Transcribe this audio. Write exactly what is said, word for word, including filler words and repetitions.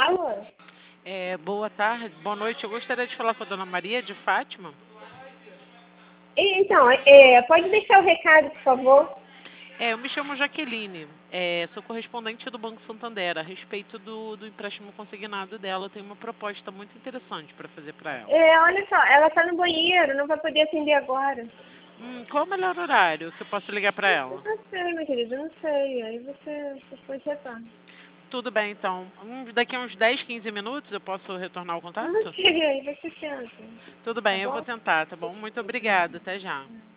fala? É, boa tarde, boa noite. Eu gostaria de falar com a dona Maria de Fátima. E, Então, é, pode deixar o recado, por favor? É, eu me chamo Jaqueline, é, sou correspondente do Banco Santander. A respeito do, do empréstimo consignado dela, eu tenho uma proposta muito interessante para fazer para ela. É, olha só, ela tá no banheiro, não vai poder atender agora. Hum, qual o melhor horário que eu posso ligar para Eu ela? não sei, minha querida, não sei. Aí você, você pode retornar. Tudo bem, então. Hum, daqui a uns dez, quinze minutos eu posso retornar o Eu não contato? sei, aí você tenta. Tudo Tá bem, eu vou bom? tentar, tá bom? Muito obrigada, até já.